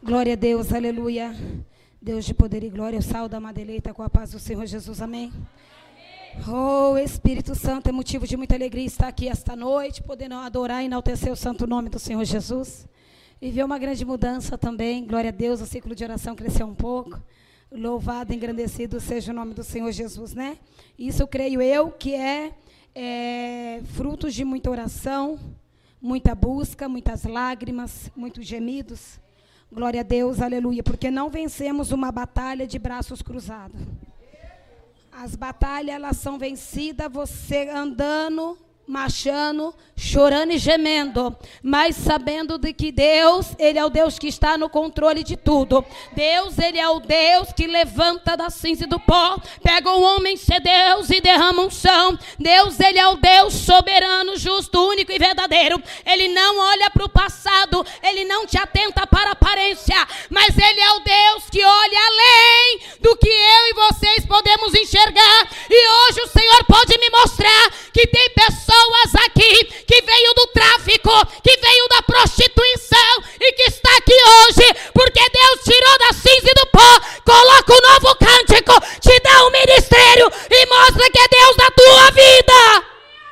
Glória a Deus, aleluia. Deus de poder e glória, eu saúdo a amada eleita com a paz do Senhor Jesus, amém. Oh, Espírito Santo, é motivo de muita alegria estar aqui esta noite, podendo adorar e enaltecer o santo nome do Senhor Jesus. Viver uma grande mudança também, glória a Deus, o ciclo de oração cresceu um pouco. Louvado, engrandecido seja o nome do Senhor Jesus, né? Isso creio eu que é frutos de muita oração, muita busca, muitas lágrimas, muitos gemidos. Glória a Deus, aleluia, porque não vencemos uma batalha de braços cruzados. As batalhas, elas são vencidas você andando, marchando, chorando e gemendo, mas sabendo de que Deus, Ele é o Deus que está no controle de tudo. Deus, Ele é o Deus que levanta da cinza e do pó, pega um homem ser Deus e derrama unção. Deus, Ele é o Deus soberano, justo, único e verdadeiro. Ele não olha para o passado, Ele não te atenta para a aparência, mas Ele é o Deus que olha além do que eu e vocês podemos enxergar. E hoje o Senhor pode me mostrar que tem pessoas aqui que veio do tráfico, que veio da prostituição e que está aqui hoje porque Deus tirou da cinza e do pó, coloca um novo cântico, te dá um ministério e mostra que é Deus na tua vida.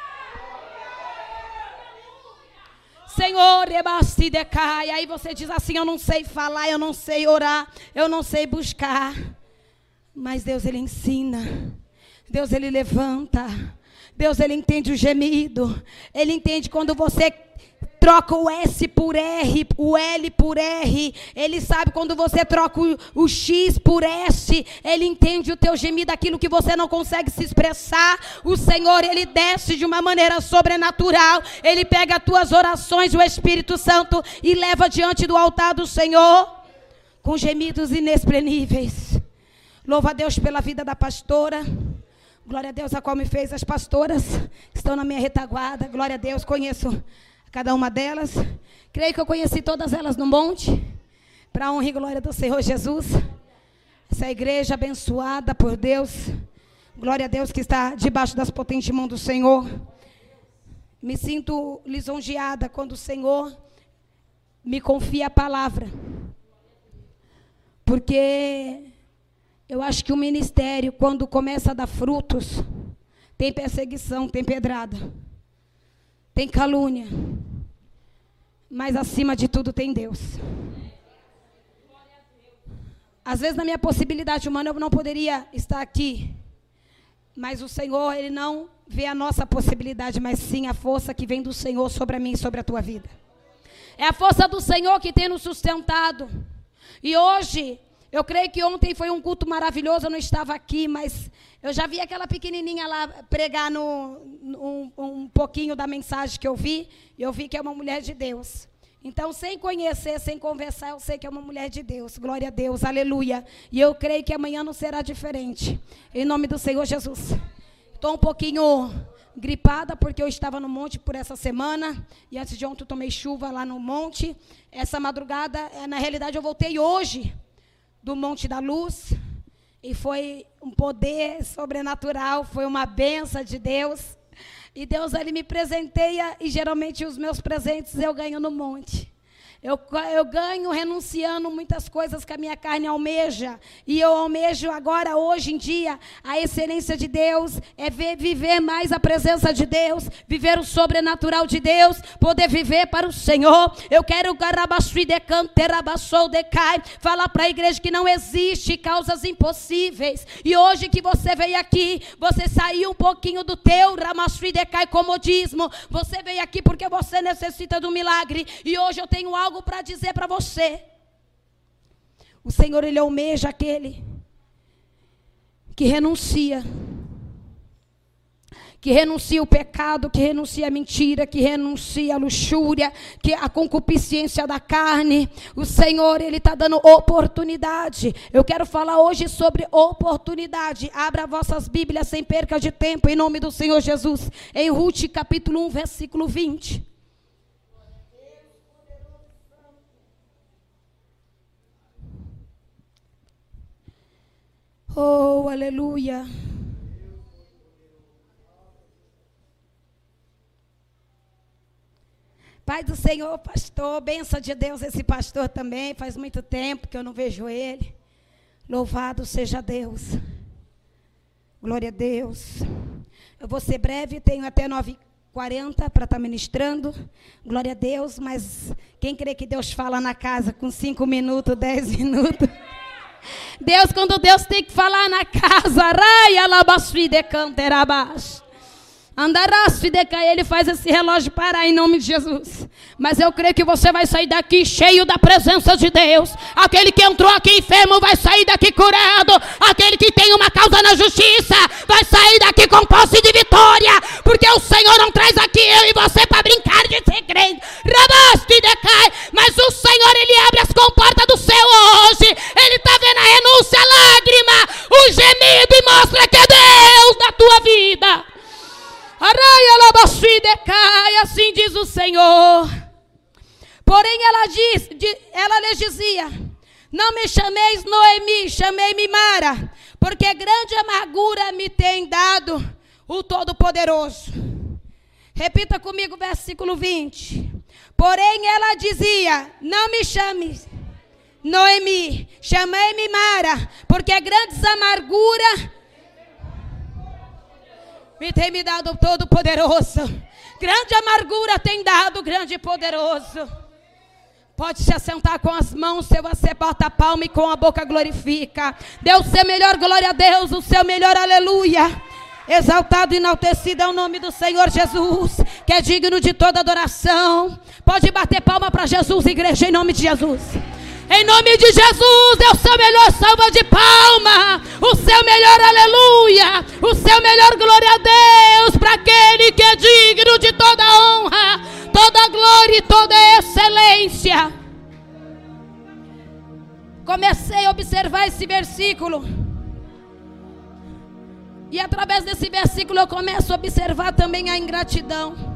Senhor, e aí você diz assim: eu não sei falar, eu não sei orar, eu não sei buscar, mas Deus, Ele ensina, Deus, Ele levanta. Deus, Ele entende o gemido. Ele entende quando você troca o S por R, o L por R. Ele sabe quando você troca o X por S. Ele entende o teu gemido, aquilo que você não consegue se expressar. O Senhor, Ele desce de uma maneira sobrenatural. Ele pega as tuas orações, o Espírito Santo, e leva diante do altar do Senhor com gemidos inexprimíveis. Louva a Deus pela vida da pastora. Glória a Deus, a qual me fez as pastoras que estão na minha retaguarda. Glória a Deus, conheço cada uma delas. Creio que eu conheci todas elas no monte. Para a honra e glória do Senhor Jesus. Essa igreja abençoada por Deus. Glória a Deus que está debaixo das potentes mãos do Senhor. Me sinto lisonjeada quando o Senhor me confia a palavra. Porque eu acho que o ministério, quando começa a dar frutos, tem perseguição, tem pedrada, tem calúnia, mas acima de tudo tem Deus. Às vezes na minha possibilidade humana eu não poderia estar aqui, mas o Senhor, Ele não vê a nossa possibilidade, mas sim a força que vem do Senhor sobre a mim e sobre a tua vida. É a força do Senhor que tem nos sustentado. E hoje, eu creio que ontem foi um culto maravilhoso, eu não estava aqui, mas eu já vi aquela pequenininha lá pregar um pouquinho da mensagem que eu vi, e eu vi que é uma mulher de Deus. Então, sem conhecer, sem conversar, eu sei que é uma mulher de Deus. Glória a Deus, aleluia. E eu creio que amanhã não será diferente. Em nome do Senhor Jesus. Estou um pouquinho gripada, porque eu estava no monte por essa semana, e antes de ontem eu tomei chuva lá no monte. Essa madrugada, na realidade eu voltei hoje do Monte da Luz, e foi um poder sobrenatural, foi uma bênção de Deus, e Deus, Ele me presenteia, e geralmente os meus presentes eu ganho no monte. Eu ganho renunciando muitas coisas que a minha carne almeja. E eu almejo agora, hoje em dia, a excelência de Deus. É viver mais a presença de Deus. Viver o sobrenatural de Deus. Poder viver para o Senhor. Eu quero falar para a igreja que não existe causas impossíveis. E hoje que você veio aqui, você saiu um pouquinho do teu comodismo. Você veio aqui porque você necessita de um milagre. E hoje eu tenho algo para dizer para você. O Senhor, Ele almeja aquele que renuncia o pecado, que renuncia a mentira, que renuncia a luxúria, que a concupiscência da carne. O Senhor, Ele está dando oportunidade. Eu quero falar hoje sobre oportunidade. Abra vossas Bíblias sem perca de tempo, em nome do Senhor Jesus, em Ruth capítulo 1, versículo 20. Oh, aleluia. Pai do Senhor, pastor, bênção de Deus esse pastor também, faz muito tempo que eu não vejo ele. Louvado seja Deus. Glória a Deus. Eu vou ser breve, tenho até 9h40 para estar ministrando. Glória a Deus, mas quem crê que Deus fala na casa com 5 minutos, 10 minutos? Deus, quando Deus tem que falar na casa, raia labasfi de canterabas. Andarás, ele faz esse relógio parar em nome de Jesus. Mas eu creio que você vai sair daqui cheio da presença de Deus. Aquele que entrou aqui enfermo vai sair daqui curado. Aquele que tem uma causa na justiça vai sair daqui com posse de vitória. Porque o Senhor não traz aqui eu e você para brincar de ser crente. Mas o Senhor, Ele abre as comportas do céu hoje. Ele está vendo a renúncia, a lágrima, o gemido e mostra que é Deus na tua vida. Assim diz o Senhor. Porém ela lhes dizia: não me chameis Noemi, chamei-me Mara, porque grande amargura me tem dado o Todo-Poderoso. Repita comigo o versículo 20. Porém ela dizia: não me chames Noemi, chamei-me Mara, porque grandes amargura me tem me dado o Todo-Poderoso. Grande amargura tem dado o grande e poderoso. Pode se assentar com as mãos, se você bota a palma e com a boca glorifica. Dê o seu melhor glória a Deus, o seu melhor aleluia. Exaltado e enaltecido é o nome do Senhor Jesus, que é digno de toda adoração. Pode bater palma para Jesus, igreja, em nome de Jesus. Em nome de Jesus, é o seu melhor salva de palma, o seu melhor aleluia, o seu melhor glória a Deus, para aquele que é digno de toda honra, toda glória e toda excelência. Comecei a observar esse versículo, e através desse versículo eu começo a observar também a ingratidão.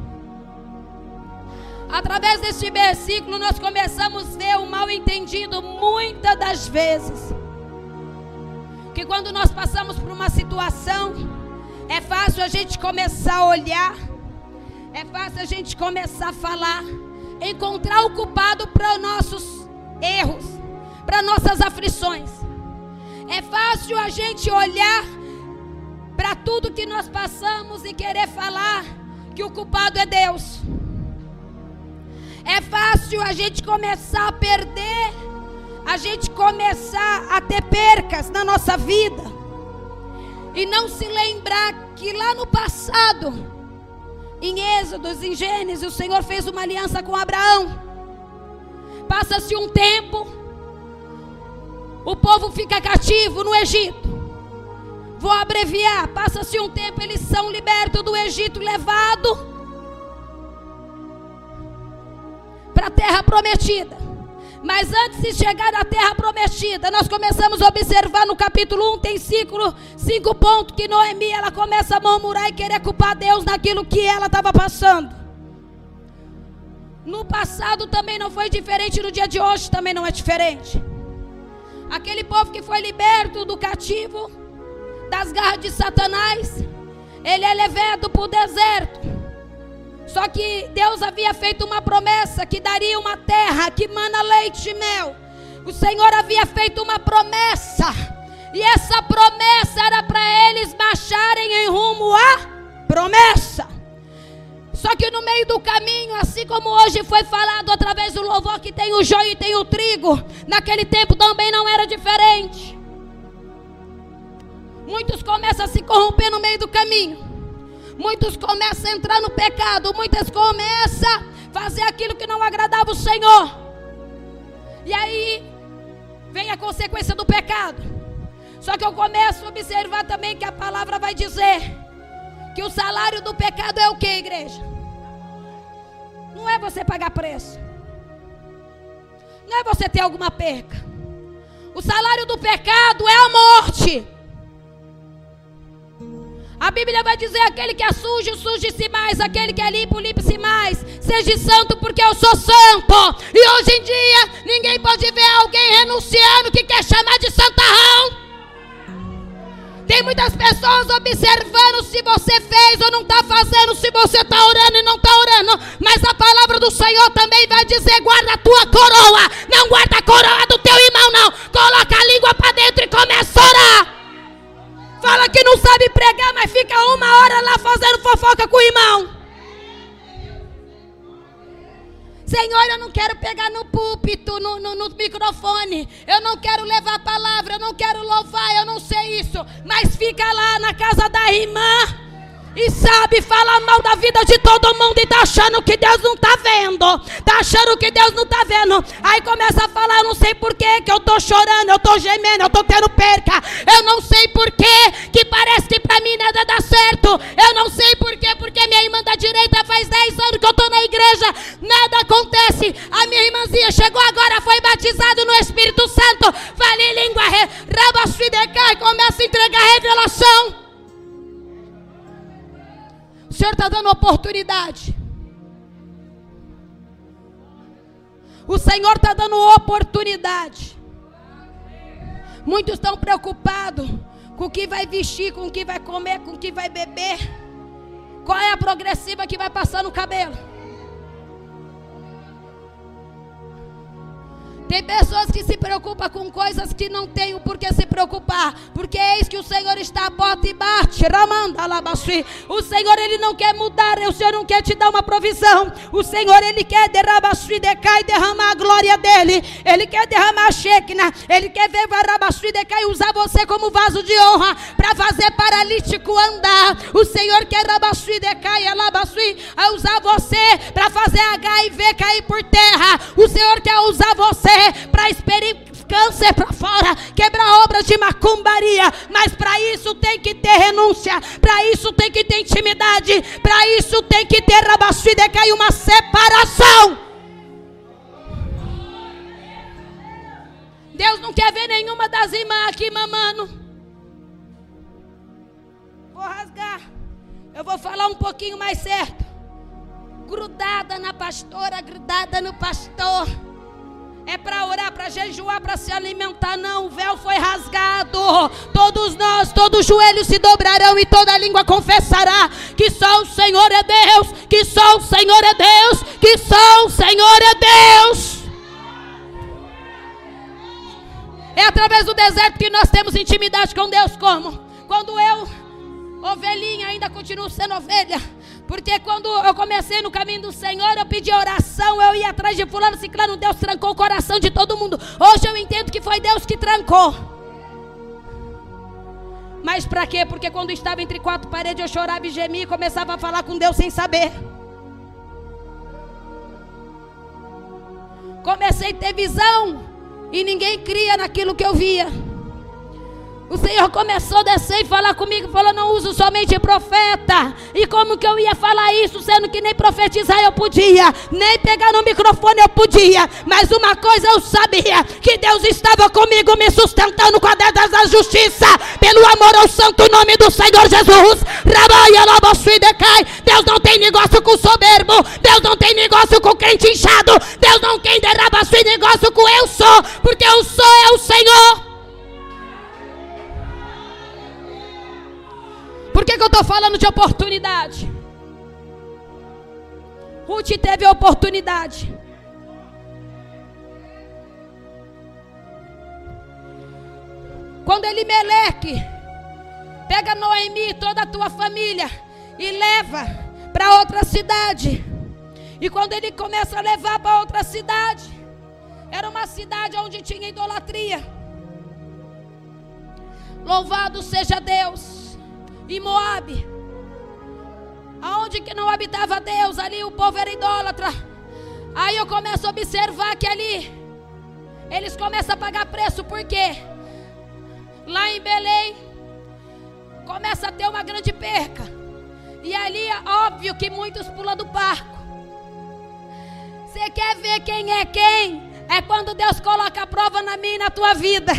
Através deste versículo nós começamos a ver o mal entendido muitas das vezes. Que quando nós passamos por uma situação, é fácil a gente começar a olhar, é fácil a gente começar a falar, encontrar o culpado para os nossos erros, para nossas aflições. É fácil a gente olhar para tudo que nós passamos e querer falar que o culpado é Deus. É fácil a gente começar a perder, a gente começar a ter percas na nossa vida e não se lembrar que lá no passado, em Êxodos, em Gênesis, o Senhor fez uma aliança com Abraão. Passa-se um tempo, o povo fica cativo no Egito. Vou abreviar, passa-se um tempo, eles são libertos do Egito, levados para a terra prometida. Mas antes de chegar à terra prometida, nós começamos a observar no capítulo 1, tem 5 pontos, que Noemi, ela começa a murmurar e querer culpar Deus naquilo que ela estava passando. No passado também não foi diferente, no dia de hoje também não é diferente. Aquele povo que foi liberto do cativo, das garras de Satanás, ele é levado para o deserto. Só que Deus havia feito uma promessa que daria uma terra que mana leite e mel. O Senhor havia feito uma promessa, e essa promessa era para eles marcharem em rumo à promessa. Só que no meio do caminho, assim como hoje foi falado através do louvor que tem o joio e tem o trigo, naquele tempo também não era diferente. Muitos começam a se corromper no meio do caminho. Muitos começam a entrar no pecado. Muitas começam a fazer aquilo que não agradava o Senhor. E aí vem a consequência do pecado. Só que eu começo a observar também que a palavra vai dizer que o salário do pecado é o que, igreja? Não é você pagar preço. Não é você ter alguma perca. O salário do pecado é a morte. A Bíblia vai dizer: aquele que é sujo, suje-se mais. Aquele que é limpo, limpe-se mais. Seja santo, porque eu sou santo. E hoje em dia, ninguém pode ver alguém renunciando que quer chamar de santarrão. Tem muitas pessoas observando se você fez ou não está fazendo, se você está orando e não está orando. Mas a palavra do Senhor tua coroa. Não guarda a coroa do teu irmão, não. Coloca a língua para dentro e começa a orar. Fala que não sabe pregar, mas fica 1 hora lá fazendo fofoca com o irmão. Senhor, eu não quero pegar no púlpito, no microfone. Eu não quero levar a palavra, eu não quero louvar, eu não sei isso. Mas fica lá na casa da irmã e sabe falar mal da vida de todo mundo e tá achando que Deus não tá vendo. Tá achando que Deus não tá vendo. Aí começa a falar, eu não sei por que eu tô chorando, eu tô gemendo, eu tô tendo perca. Eu não sei por que parece que pra mim nada dá certo. Eu não sei por que, porque minha irmã da direita faz 10 anos que eu tô na igreja, nada acontece. A minha irmãzinha chegou agora, foi batizado no Espírito Santo, fala em língua, e começa a entregar revelação. O Senhor está dando oportunidade. O Senhor está dando oportunidade. Muitos estão preocupados com o que vai vestir, com o que vai comer, com o que vai beber. Qual é a progressiva que vai passar no cabelo? Tem pessoas que se preocupam com coisas que não tem o porquê se preocupar. Porque eis que o Senhor está à porta e bate. O Senhor, Ele não quer mudar. O Senhor não quer te dar uma provisão. O Senhor, Ele quer derramar a glória dEle. Ele quer derramar a Shekinah. Ele quer ver e usar você como vaso de honra para fazer paralítico andar. O Senhor quer usar você para fazer HIV cair por terra. O Senhor quer usar você para experir câncer para fora, quebrar obras de macumbaria. Mas para isso tem que ter renúncia, para isso tem que ter intimidade, para isso tem que ter cair uma separação. Deus não quer ver nenhuma das irmãs aqui mamando. Vou rasgar. Eu vou falar um pouquinho mais certo. Grudada na pastora, grudada no pastor. É para orar, para jejuar, para se alimentar. Não, o véu foi rasgado. Todos nós, todos os joelhos se dobrarão e toda língua confessará que só o Senhor é Deus, que só o Senhor é Deus, que só o Senhor é Deus. É através do deserto que nós temos intimidade com Deus. Como? Quando eu, ovelhinha, ainda continuo sendo ovelha. Porque quando eu comecei no caminho do Senhor, eu pedi oração, eu ia atrás de fulano, ciclano, Deus trancou o coração de todo mundo. Hoje eu entendo que foi Deus que trancou. Mas para quê? Porque quando estava entre 4 paredes, eu chorava e gemia e começava a falar com Deus sem saber. Comecei a ter visão e ninguém cria naquilo que eu via. O Senhor começou a descer e falar comigo, falou, não uso somente profeta. E como que eu ia falar isso, sendo que nem profetizar eu podia, nem pegar no microfone eu podia. Mas uma coisa eu sabia, que Deus estava comigo, me sustentando com a dedas da justiça, pelo amor ao santo nome do Senhor Jesus. Deus não tem negócio com soberbo, Deus não tem negócio com crente inchado, Deus não tem negócio com eu sou, porque eu sou é o Senhor. Por que eu estou falando de oportunidade? Ruth teve a oportunidade. Quando Elimeleque pega Noemi e toda a tua família e leva para outra cidade. E quando ele começa a levar para outra cidade, era uma cidade onde tinha idolatria. Louvado seja Deus. Em Moabe, aonde que não habitava Deus, ali o povo era idólatra. Aí eu começo a observar que ali eles começam a pagar preço, porque lá em Belém começa a ter uma grande perca. E ali é óbvio que muitos pulam do barco. Você quer ver quem? É quando Deus coloca a prova na minha e na tua vida.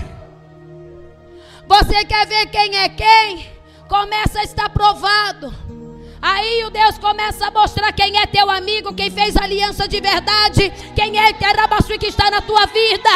Você quer ver quem é quem? Começa a estar provado. Aí o Deus começa a mostrar quem é teu amigo, quem fez aliança de verdade, quem é que está na tua vida.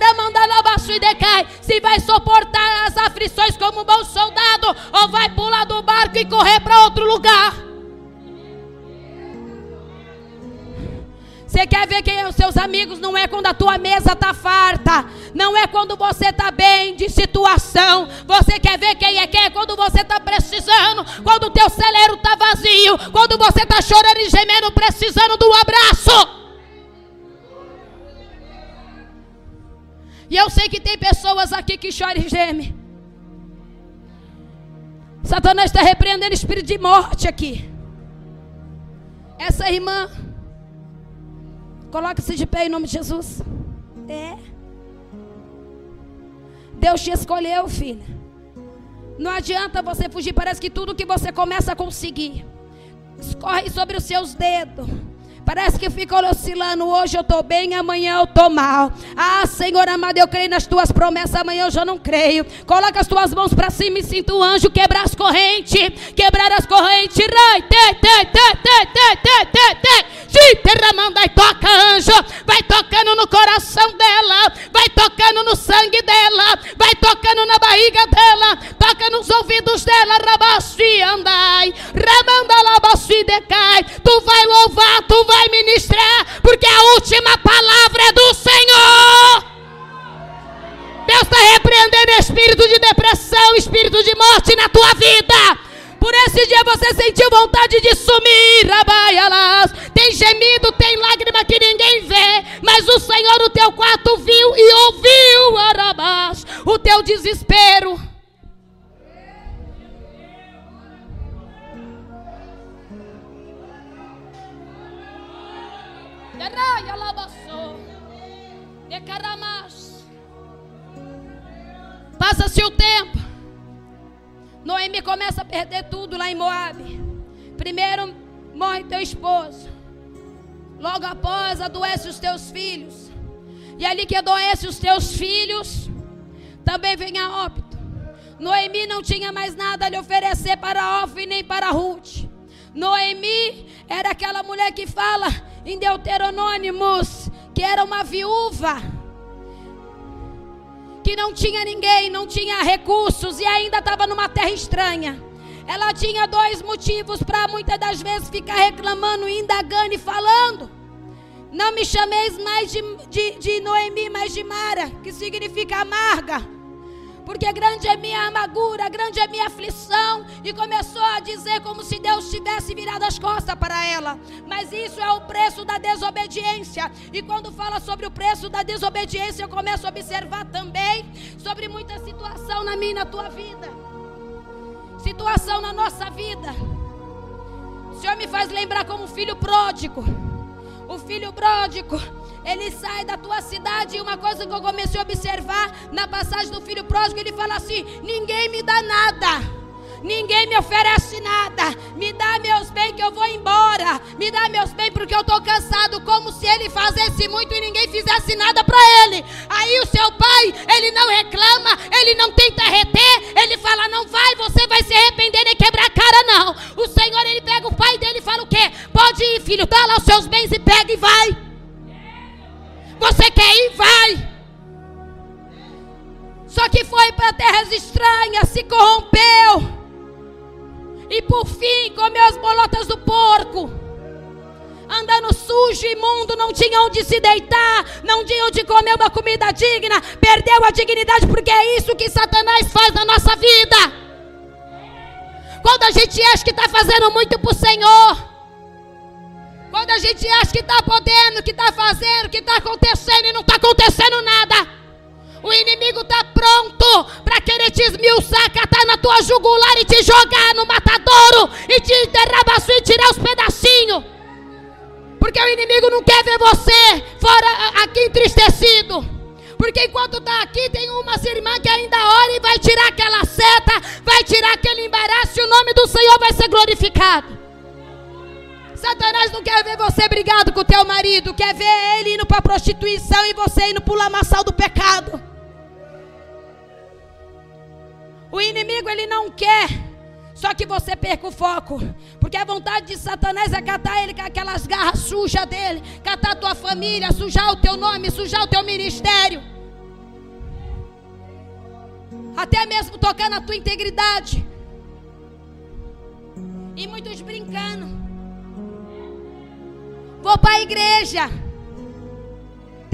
Se vai suportar as aflições como um bom soldado, ou vai pular do barco e correr para outro lugar. Você quer ver quem são os seus amigos? Não é quando a tua mesa está farta. Não é quando você está bem de situação. Você quer ver quem é quem? É quando você está precisando. Quando o teu celeiro está vazio. Quando você está chorando e gemendo, precisando de um abraço. E eu sei que tem pessoas aqui que choram e gemem. Satanás está repreendendo espírito de morte aqui. Essa irmã, coloque-se de pé em nome de Jesus. Deus te escolheu, filha. Não adianta você fugir. Parece que tudo que você começa a conseguir escorre sobre os seus dedos. Parece que fica oscilando. Hoje eu estou bem, amanhã eu estou mal. Ah, Senhor amado, eu creio nas tuas promessas, amanhã eu já não creio. Coloca as tuas mãos para cima e sinta o anjo quebrar as correntes. Quebrar as correntes. Aí toca, anjo. Vai tocando no coração dela. Vai tocando no sangue dela. Vai tocando na barriga dela. Toca nos ouvidos dela. Rabaxi andai. Ramandalabaxi decai. Tu vai louvar, tu vai ministrar, porque a última palavra é do Senhor. Deus está repreendendo espírito de depressão, espírito de morte na tua vida. Por esse dia você sentiu vontade de sumir, rabaialas. Tem gemido, tem lágrima que ninguém vê, mas o Senhor no teu quarto viu e ouviu, arabás, o teu desespero. Passa-se o tempo. Noemi começa a perder tudo lá em Moabe. Primeiro morre teu esposo. Logo após adoece os teus filhos. E ali que adoece os teus filhos, também vem a óbito. Noemi não tinha mais nada a lhe oferecer para Orfa nem para Ruth. Noemi era aquela mulher que fala em Deuteronômicos que era uma viúva, que não tinha ninguém, não tinha recursos e ainda estava numa terra estranha. Ela tinha dois motivos para muitas das vezes ficar reclamando, indagando e falando. Não me chameis mais de Noemi, mas de Mara, que significa amarga. Porque grande é minha amargura, grande é minha aflição. E começou a dizer como se Deus tivesse virado as costas para ela. Mas isso é o preço da desobediência. E quando fala sobre o preço da desobediência, eu começo a observar também sobre muita situação na minha e na tua vida. Situação na nossa vida. O Senhor me faz lembrar como um filho pródigo. O filho pródigo, ele sai da tua cidade. E uma coisa que eu comecei a observar na passagem do filho pródigo, ele fala assim: ninguém me dá nada, ninguém me oferece nada, me dá meus bens que eu vou embora, me dá meus bens porque eu estou cansado. Como se ele fizesse muito e ninguém fizesse nada para ele. Aí o seu pai, ele não reclama, ele não tenta reter, ele fala: não vai, você vai se arrepender nem quebrar a cara não. O Senhor, ele pega o pai dele e fala o quê? Pode ir, filho, dá lá os seus bens e pega e vai. Você quer ir? Vai. Só que foi para terras estranhas, se corrompeu. E por fim comeu as bolotas do porco. Andando sujo, imundo, não tinha onde se deitar, não tinha onde comer uma comida digna. Perdeu a dignidade, porque é isso que Satanás faz na nossa vida. Quando a gente acha que está fazendo muito para o Senhor, quando a gente acha que está podendo, que está fazendo, que está acontecendo e não está acontecendo nada, o inimigo está pronto para querer te esmiuçar, catar na tua jugular e te jogar no matadouro e te enterrar e tirar os pedacinhos. Porque o inimigo não quer ver você fora aqui entristecido. Porque enquanto está aqui, tem umas irmãs que ainda ora e vai tirar aquela seta, vai tirar aquele embaraço e o nome do Senhor vai ser glorificado. Satanás não quer ver você brigado com o teu marido, quer ver ele indo para a prostituição e você indo para o lamaçal do pecado. O inimigo, ele não quer só que você perca o foco, porque a vontade de Satanás é catar ele com aquelas garras sujas dele, catar a tua família, sujar o teu nome, sujar o teu ministério, até mesmo tocar na tua integridade. E muitos brincando: vou para a igreja,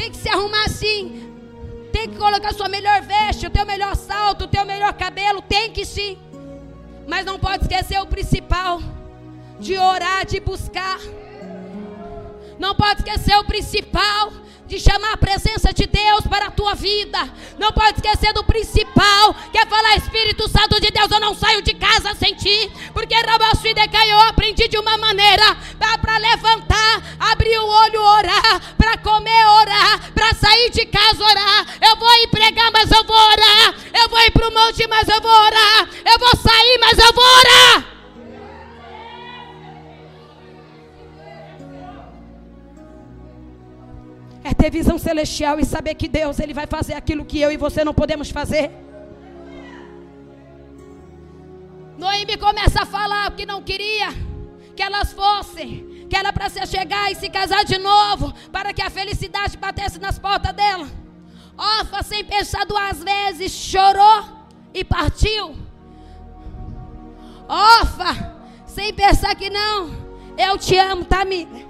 tem que se arrumar assim, tem que colocar sua melhor veste, o teu melhor salto, o teu melhor cabelo, tem que sim. Mas não pode esquecer o principal, de orar, de buscar. Não pode esquecer o principal, de chamar a presença de Deus para a tua vida. Não pode esquecer do principal, que é falar: Espírito Santo de Deus, eu não saio de casa sem ti. Porque eu aprendi de uma maneira para levantar, abrir o olho, orar, para comer, orar, para sair de casa, orar. Eu vou ir pregar, mas eu vou orar. Eu vou ir para o monte, mas eu vou orar. Eu vou sair, mas eu vou orar. É ter visão celestial e saber que Deus, Ele vai fazer aquilo que eu e você não podemos fazer. Noemi começa a falar o que não queria que elas fossem, que era para se chegar e se casar de novo, para que a felicidade batesse nas portas dela. Orfa, sem pensar duas vezes, chorou e partiu. Orfa, sem pensar que não, eu te amo, tá, amiga?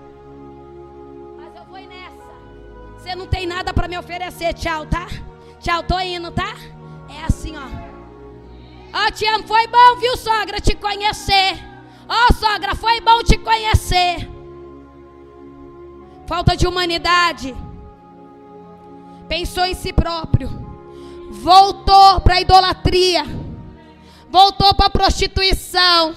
Você não tem nada para me oferecer, tchau, tá? Tchau, tô indo, tá? É assim, ó. Ó, te amo, foi bom, viu, sogra, te conhecer. Ó, sogra, foi bom te conhecer. Falta de humanidade. Pensou em si próprio. Voltou para a idolatria. Voltou para a prostituição.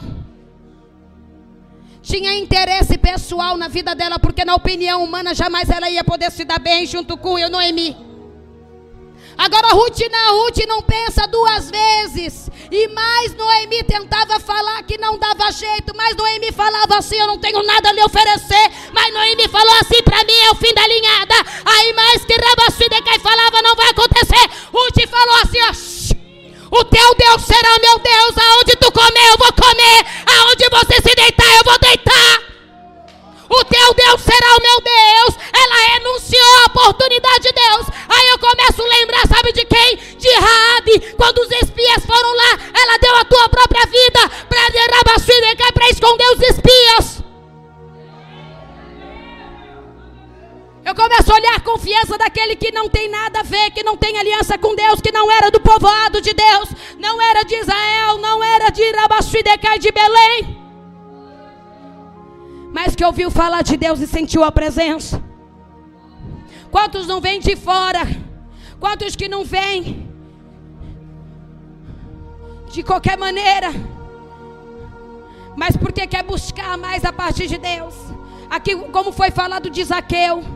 Tinha interesse pessoal na vida dela, porque na opinião humana jamais ela ia poder se dar bem junto com eu, Noemi. Agora Ruth não pensa duas vezes. E mais Noemi tentava falar que não dava jeito, mas Noemi falava assim: eu não tenho nada a lhe oferecer. Mas Noemi falou assim: para mim é o fim da linhada. Aí mais que Rabassudecai falava: não vai acontecer. Ruth falou assim: ó, o teu Deus será o meu Deus. Aonde tu comer, eu vou comer. Aonde você se deitar, eu vou deitar. O teu Deus será o meu Deus. Ela renunciou à oportunidade de Deus. Aí eu começo a lembrar, sabe de quem? De Raabe. Quando os espias foram lá, ela deu a tua própria vida para esconder os espias. Eu começo a olhar a confiança daquele que não tem nada a ver, que não tem aliança com Deus, que não era do povoado de Deus, não era de Israel, não era de Rabassudecai de Belém, mas que ouviu falar de Deus e sentiu a presença. Quantos não vêm de fora? Quantos que não vêm de qualquer maneira, mas porque quer buscar mais a parte de Deus? Aqui, como foi falado de Zaqueu,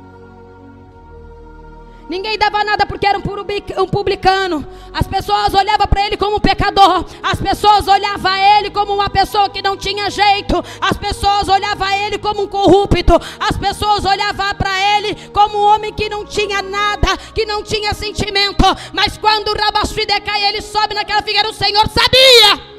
ninguém dava nada porque era um publicano. As pessoas olhavam para ele como um pecador. As pessoas olhavam ele como uma pessoa que não tinha jeito. As pessoas olhavam ele como um corrupto. As pessoas olhavam para ele como um homem que não tinha nada, que não tinha sentimento. Mas quando Rabassudecai ele sobe naquela figueira, o Senhor sabia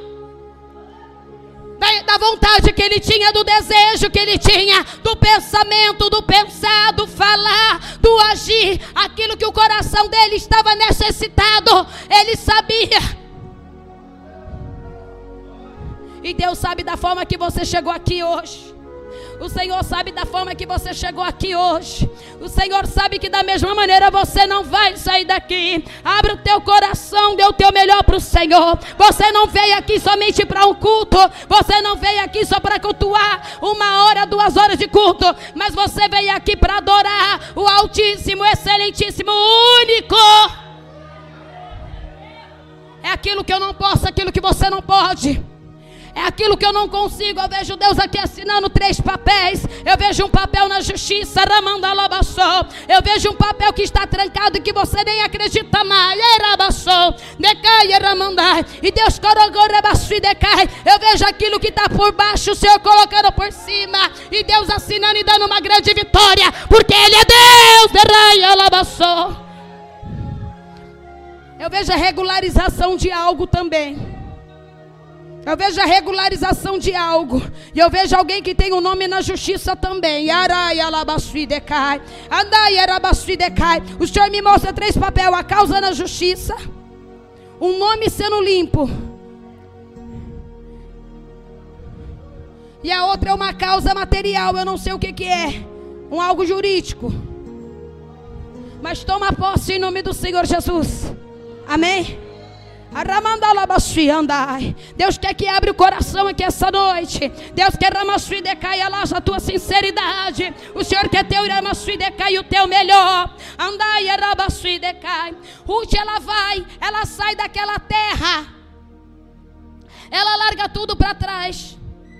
da vontade que ele tinha, do desejo que ele tinha, do pensamento, do pensar, do falar, do agir, aquilo que o coração dele estava necessitado, ele sabia. E Deus sabe da forma que você chegou aqui hoje. O Senhor sabe da forma que você chegou aqui hoje. O Senhor sabe que da mesma maneira você não vai sair daqui. Abre o teu coração, dê o teu melhor para o Senhor. Você não veio aqui somente para um culto. Você não veio aqui só para cultuar 1 hora, 2 horas de culto. Mas você veio aqui para adorar o Altíssimo, Excelentíssimo, Único. É aquilo que eu não posso, aquilo que você não pode. É aquilo que eu não consigo. Eu vejo Deus aqui assinando 3 papéis. Eu vejo um papel na justiça, Ramandalabassó. Eu vejo um papel que está trancado e que você nem acredita mais. E Deus colocou Rabassudecai. Eu vejo aquilo que está por baixo, o Senhor colocando por cima. E Deus assinando e dando uma grande vitória, porque Ele é Deus. Eu vejo a regularização de algo também. Eu vejo a regularização de algo. E eu vejo alguém que tem um nome na justiça também. O Senhor me mostra 3 papéis. A causa na justiça, um nome sendo limpo, e a outra é uma causa material. Eu não sei o que é. Algo jurídico. Mas toma posse em nome do Senhor Jesus. Amém. Deus quer que abra o coração aqui essa noite. Deus quer a tua sinceridade. O Senhor quer teu e o teu melhor. Ruth, ela sai daquela terra. Ela larga tudo para trás.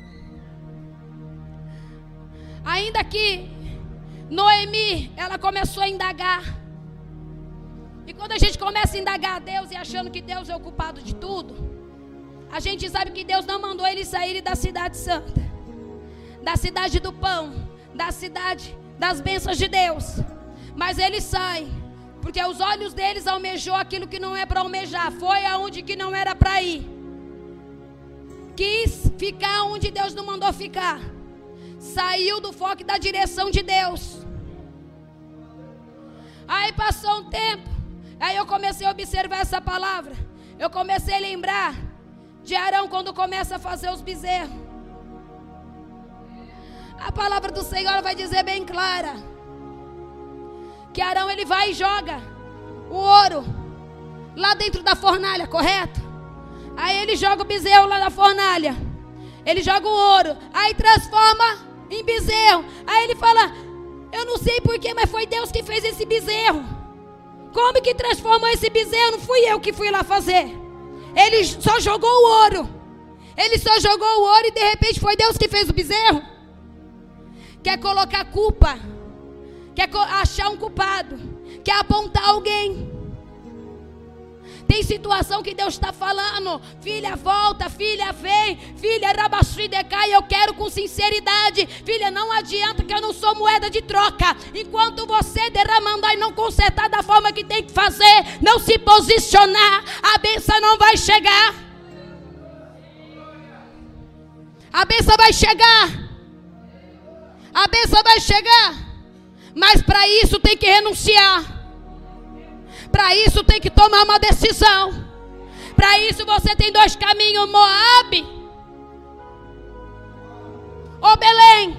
Ainda que Noemi, ela começou a indagar. E quando a gente começa a indagar a Deus e achando que Deus é o culpado de tudo, a gente sabe que Deus não mandou eles saírem da cidade santa, da cidade do pão, da cidade das bênçãos de Deus. Mas eles saem porque os olhos deles almejou aquilo que não é para almejar. Foi aonde que não era para ir. Quis ficar onde Deus não mandou ficar. Saiu do foco da direção de Deus. Aí passou um tempo. Aí eu comecei a observar essa palavra. Eu comecei a lembrar de Arão quando começa a fazer os bezerros. A palavra do Senhor vai dizer bem clara que Arão, ele vai e joga o ouro lá dentro da fornalha, correto? Aí ele joga o bezerro lá na fornalha. Ele joga o ouro, aí transforma em bezerro. Aí ele fala: eu não sei porquê, mas foi Deus que fez esse bezerro. Como que transformou esse bezerro? Não fui eu que fui lá fazer. Ele só jogou o ouro. Ele só jogou o ouro e de repente foi Deus que fez o bezerro. Quer colocar culpa, quer achar um culpado, quer apontar alguém. Tem situação que Deus está falando: filha, volta, filha, vem, filha, rabassuidecai, eu quero com sinceridade. Filha, não adianta, que eu não sou moeda de troca. Enquanto você derramando e não consertar da forma que tem que fazer, não se posicionar, a bênção não vai chegar. A bênção vai chegar. A bênção vai chegar. Mas para isso tem que renunciar. Para isso tem que tomar uma decisão. Para isso você tem dois caminhos: Moabe ou Belém.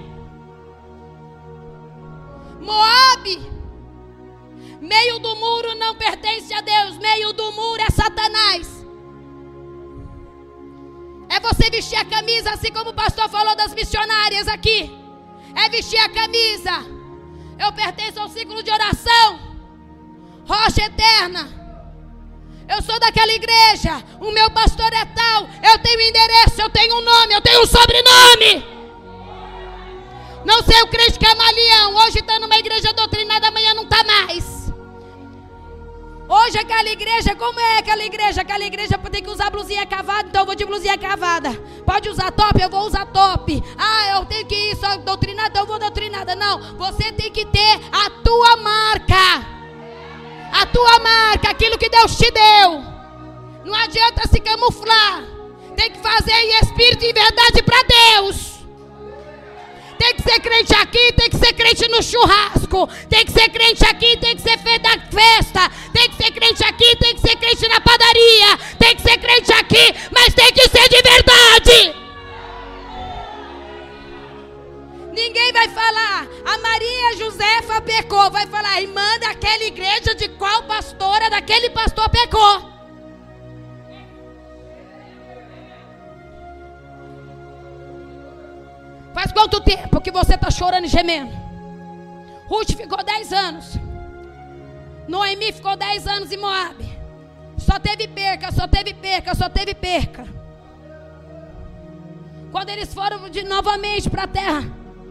Moabe, meio do muro não pertence a Deus. Meio do muro é Satanás. É você vestir a camisa, assim como o pastor falou das missionárias aqui. É vestir a camisa. Eu pertenço ao ciclo de oração Rocha Eterna. Eu sou daquela igreja. O meu pastor é tal. Eu tenho endereço, eu tenho um nome, eu tenho um sobrenome. Não sei o crente camaleão. Hoje está numa igreja doutrinada, amanhã não está mais. Hoje aquela igreja, como é aquela igreja? Aquela igreja tem que usar blusinha cavada, então eu vou de blusinha cavada. Pode usar top, eu vou usar top. Ah, eu tenho que ir só doutrinada, então eu vou doutrinada. Não, você tem que ter a tua marca. A tua marca, aquilo que Deus te deu. Não adianta se camuflar. Tem que fazer em espírito e verdade para Deus. Tem que ser crente aqui, tem que ser crente no churrasco. Tem que ser crente aqui, tem que ser da festa. Tem que ser crente aqui, tem que ser crente na padaria. Tem que ser crente aqui, mas tem que ser de verdade. Ninguém vai falar: a Maria Josefa pecou. Vai falar: a irmã daquela igreja, de qual pastora daquele pastor pecou. Faz quanto tempo que você está chorando e gemendo? Ruth ficou 10 anos. Noemi ficou 10 anos em Moabe. Só teve perca, só teve perca, só teve perca. Quando eles foram novamente para a terra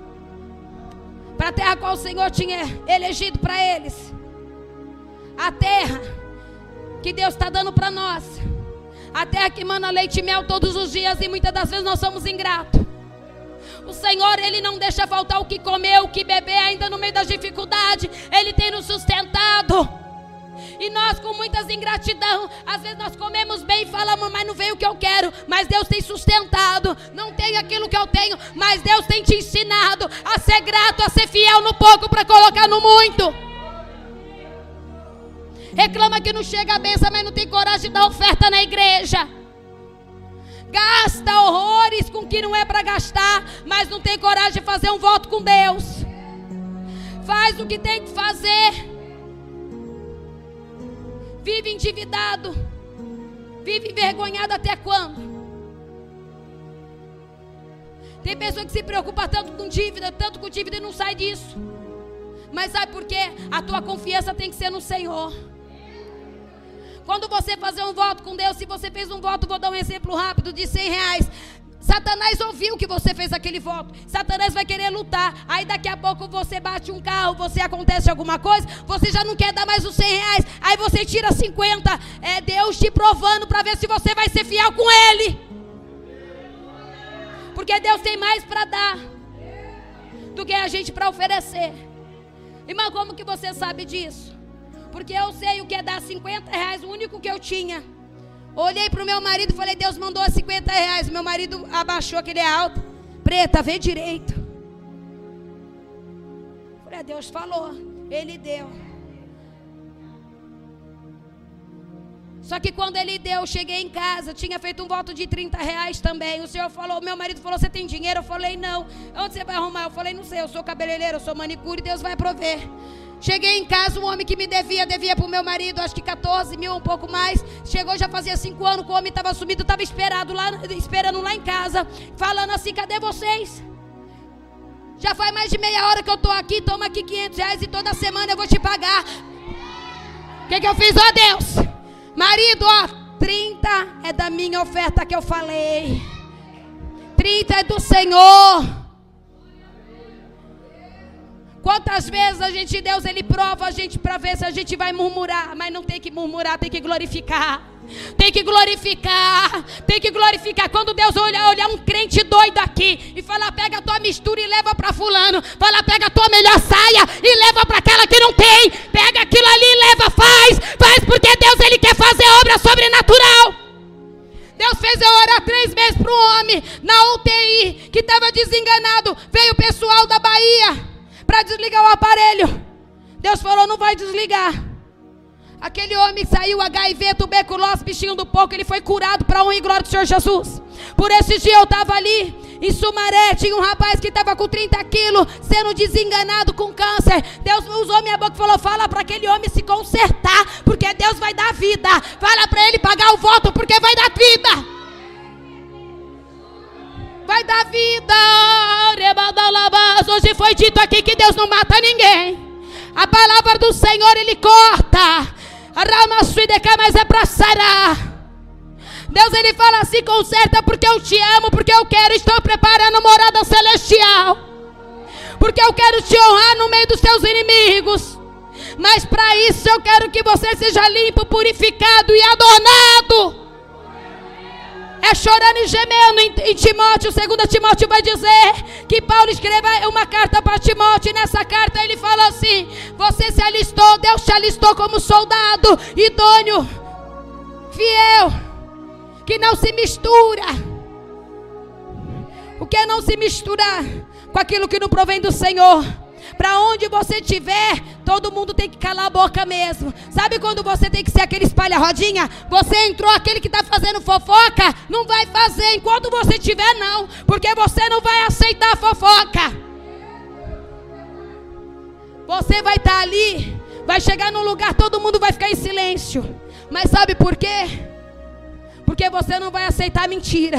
qual o Senhor tinha elegido para eles, a terra que Deus está dando para nós, a terra que mana leite e mel todos os dias, e muitas das vezes nós somos ingratos. O Senhor, Ele não deixa faltar o que comer, o que beber, ainda no meio das dificuldades. Ele tem nos sustentado. E nós, com muitas ingratidão, às vezes nós comemos bem e falamos: mas não veio o que eu quero. Mas Deus tem sustentado. Não tenho aquilo que eu tenho, mas Deus tem te ensinado a ser grato, a ser fiel no pouco para colocar no muito. Reclama que não chega a bênção, mas não tem coragem de dar oferta na igreja. Gasta horrores com o que não é para gastar, mas não tem coragem de fazer um voto com Deus. Faz o que tem que fazer, Vive endividado. Vive envergonhado até quando? Tem pessoa que se preocupa tanto com dívida e não sai disso. Mas sabe por quê? A tua confiança tem que ser no Senhor. Quando você fazer um voto com Deus, se você fez um voto, vou dar um exemplo rápido de R$100. Satanás ouviu que você fez aquele voto. Satanás vai querer lutar. Aí daqui a pouco você bate um carro, você acontece alguma coisa, você já não quer dar mais os R$100. Aí você tira 50. É Deus te provando para ver se você vai ser fiel com Ele. Porque Deus tem mais para dar do que a gente para oferecer. Irmão, como que você sabe disso? Porque eu sei o que é dar R$50, o único que eu tinha. Olhei para o meu marido e falei, Deus mandou R$50. Meu marido abaixou, que ele é alto. Preta, vê direito. Falei, Deus falou, Ele deu. Só que quando Ele deu, eu cheguei em casa, tinha feito um voto de R$30 também. O Senhor falou, meu marido falou, você tem dinheiro? Eu falei, não. Onde você vai arrumar? Eu falei, não sei, eu sou cabeleireiro, eu sou manicure, Deus vai prover. Cheguei em casa, um homem que me devia para o meu marido, acho que 14 mil, um pouco mais. Chegou, já fazia 5 anos que o homem estava sumido, estava esperando lá em casa, falando assim, cadê vocês? Já faz mais de meia hora que eu estou aqui, toma aqui R$500 e toda semana eu vou te pagar. O que eu fiz? Ó Deus, marido, ó, 30 é da minha oferta que eu falei. 30 é do Senhor. Quantas vezes Deus Ele prova a gente para ver se a gente vai murmurar. Mas não tem que murmurar, tem que glorificar. Tem que glorificar. Tem que glorificar. Quando Deus olhar um crente doido aqui e falar, pega a tua mistura e leva para fulano. Fala, pega a tua melhor saia e leva para aquela que não tem. Pega aquilo ali e leva, faz porque Deus Ele quer fazer obra sobrenatural. Deus fez eu orar 3 meses para um homem na UTI que estava desenganado. Veio o pessoal da Bahia para desligar o aparelho. Deus falou, não vai desligar. Aquele homem saiu HIV, tuberculose, bichinho do porco. Ele foi curado para a honra e glória do Senhor Jesus. Por esse dia eu estava ali em Sumaré, tinha um rapaz que estava com 30 quilos, sendo desenganado com câncer. Deus usou minha boca e falou, fala para aquele homem se consertar, porque Deus vai dar vida. Fala para ele pagar o voto, porque vai dar vida. Vai dar vida. Hoje foi dito aqui que Deus não mata ninguém. A palavra do Senhor Ele corta, mas é para sarar. Deus Ele fala assim, conserta porque eu te amo, porque eu quero, estou preparando morada celestial, porque eu quero te honrar no meio dos teus inimigos. Mas para isso eu quero que você seja limpo, purificado e adornado. É chorando e gemendo em Timóteo. 2 Timóteo vai dizer que Paulo escreve uma carta para Timóteo. E nessa carta ele fala assim, você se alistou, Deus te alistou como soldado idôneo, fiel, que não se mistura. O que é não se misturar com aquilo que não provém do Senhor? Para onde você estiver, todo mundo tem que calar a boca mesmo. Sabe quando você tem que ser aquele espalha-rodinha? Você entrou, aquele que está fazendo fofoca, não vai fazer enquanto você estiver não, porque você não vai aceitar a fofoca. Você vai estar ali, vai chegar num lugar, todo mundo vai ficar em silêncio. Mas sabe por quê? Porque você não vai aceitar mentira.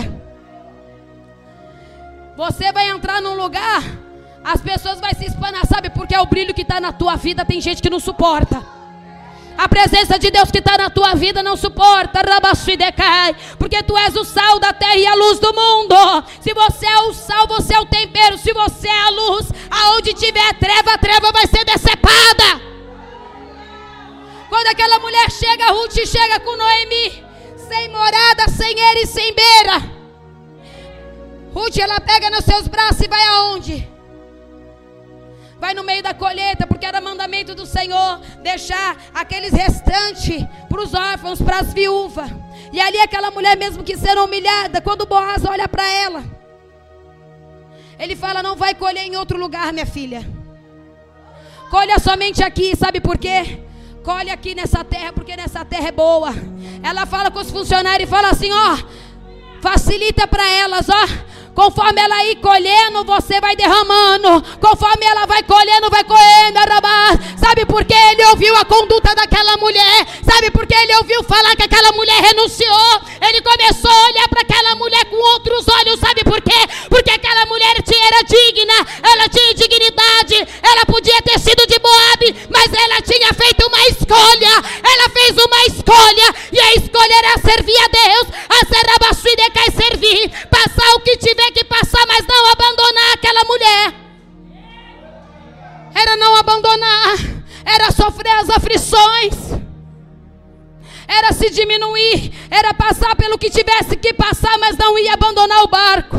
Você vai entrar num lugar, as pessoas vão se espanar, sabe? Porque é o brilho que está na tua vida, tem gente que não suporta. A presença de Deus que está na tua vida não suporta. Porque tu és o sal da terra e a luz do mundo. Se você é o sal, você é o tempero. Se você é a luz, aonde tiver treva, a treva vai ser decepada. Quando aquela mulher chega, Ruth chega com Noemi, sem morada, sem era e sem beira. Ruth, ela pega nos seus braços e vai aonde? Vai no meio da colheita, porque era mandamento do Senhor deixar aqueles restantes para os órfãos, para as viúvas. E ali aquela mulher, mesmo que sendo humilhada, quando Boaz olha para ela, ele fala, não vai colher em outro lugar, minha filha. Colha somente aqui, sabe por quê? Colhe aqui nessa terra, porque nessa terra é boa. Ela fala com os funcionários e fala assim, ó, facilita para elas, ó. Conforme ela ir colhendo, você vai derramando. Conforme ela vai colhendo, vai correndo. Sabe por que ele ouviu a conduta daquela mulher? Sabe por que ele ouviu falar que aquela mulher renunciou? Ele começou a olhar para aquela mulher com outros olhos. Sabe por quê? Porque aquela mulher era digna, ela tinha dignidade, ela podia ter sido de Moabe, mas ela tinha feito uma escolha. Ela fez uma escolha, e a escolha era servir a Deus, a ser abaixada e servir, passar o que tiver que passar, mas não abandonar aquela mulher. Era não abandonar, era sofrer as aflições, era se diminuir, era passar pelo que tivesse que passar, mas não ia abandonar o barco.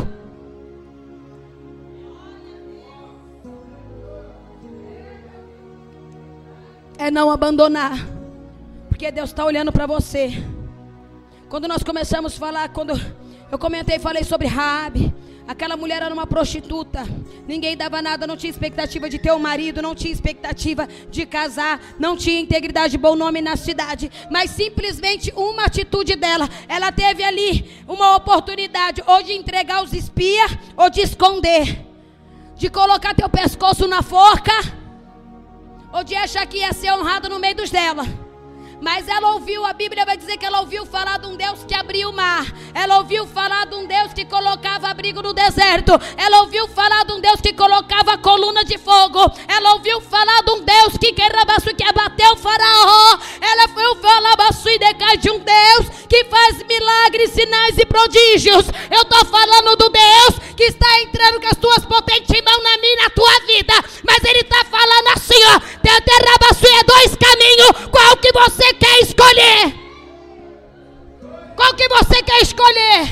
É não abandonar, porque Deus está olhando para você. Quando nós começamos a falar, quando eu falei sobre Raabe, aquela mulher era uma prostituta, ninguém dava nada, não tinha expectativa de ter um marido, não tinha expectativa de casar, não tinha integridade, bom nome na cidade, mas simplesmente uma atitude dela, ela teve ali uma oportunidade, ou de entregar os espias, ou de esconder, de colocar teu pescoço na forca, ou de achar que ia ser honrado no meio dos dela. Mas ela ouviu, a Bíblia vai dizer que ela ouviu falar de um Deus que abria o mar. Ela ouviu falar de um Deus que colocava abrigo no deserto. Ela ouviu falar de um Deus que colocava coluna de fogo. Ela ouviu falar de um Deus que abateu o faraó. Ela ouviu falar de um Deus que faz milagres, sinais e prodígios. Eu estou falando do Deus que está entrando com as tuas potentes mãos na minha e na tua vida. Mas Ele está falando assim, ó, é dois caminhos. Qual que você quer escolher? Qual que você quer escolher?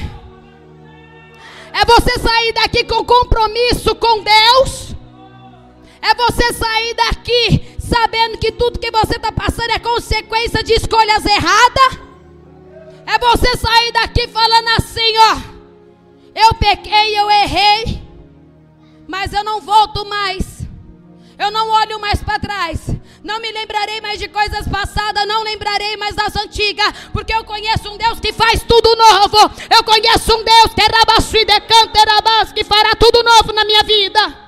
É você sair daqui com compromisso com Deus? É você sair daqui sabendo que tudo que você está passando é consequência de escolhas erradas? É você sair daqui falando assim, ó, eu pequei, eu errei, mas eu não volto mais, eu não olho mais para trás, não me lembrarei mais de coisas passadas, não lembrarei mais das antigas, porque eu conheço um Deus que faz tudo novo. Eu conheço um Deus que é rabaçu e decanta, que fará tudo novo na minha vida.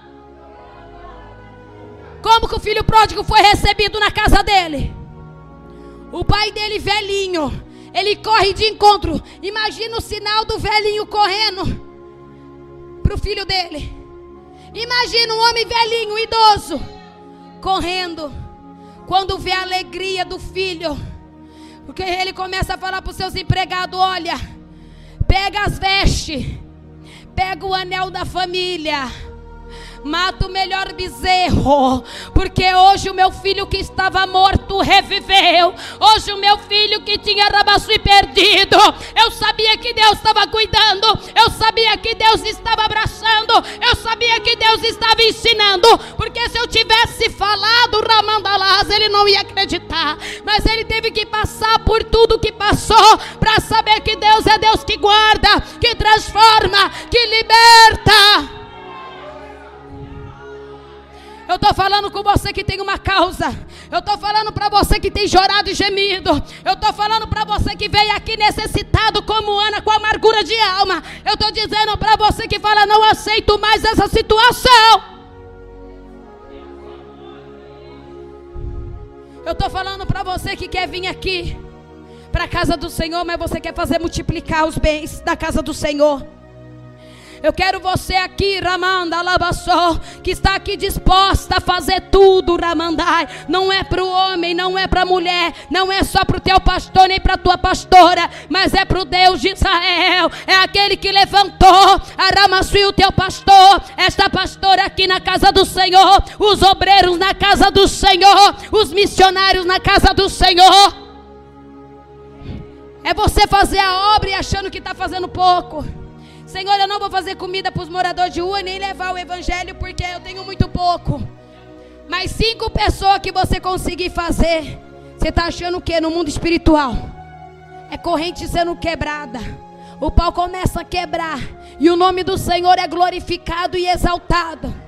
Como que o filho pródigo foi recebido na casa dele? O pai dele velhinho, ele corre de encontro. Imagina o sinal do velhinho correndo para o filho dele. Imagina um homem velhinho, idoso, correndo, quando vê a alegria do filho, porque ele começa a falar para os seus empregados, olha, pega as vestes, pega o anel da família, mata o melhor bezerro, porque hoje o meu filho que estava morto reviveu. Hoje o meu filho que tinha rabaço e perdido, eu sabia que Deus estava cuidando, eu sabia que Deus estava abraçando, eu sabia que Deus estava ensinando, porque se eu tivesse falado Ramandalás, ele não ia acreditar, mas ele teve que passar por tudo que passou, para saber que Deus é Deus que guarda, que transforma, que liberta. Eu estou falando com você que tem uma causa. Eu estou falando para você que tem chorado e gemido. Eu estou falando para você que veio aqui necessitado como Ana, com amargura de alma. Eu estou dizendo para você que fala, não aceito mais essa situação. Eu estou falando para você que quer vir aqui para a casa do Senhor, mas você quer fazer multiplicar os bens da casa do Senhor. Eu quero você aqui, Ramanda, Labassó, que está aqui disposta a fazer tudo, Ramandai. Não é para o homem, não é para a mulher, não é só para o teu pastor, nem para a tua pastora, mas é para o Deus de Israel. É aquele que levantou a Ramassu, o teu pastor, esta pastora aqui na casa do Senhor, os obreiros na casa do Senhor, os missionários na casa do Senhor. É você fazer a obra e achando que está fazendo pouco. Senhor, eu não vou fazer comida para os moradores de rua, nem levar o evangelho, porque eu tenho muito pouco. Mas 5 pessoas que você conseguir fazer, você está achando o que no mundo espiritual? É corrente sendo quebrada. O pau começa a quebrar, e o nome do Senhor é glorificado e exaltado.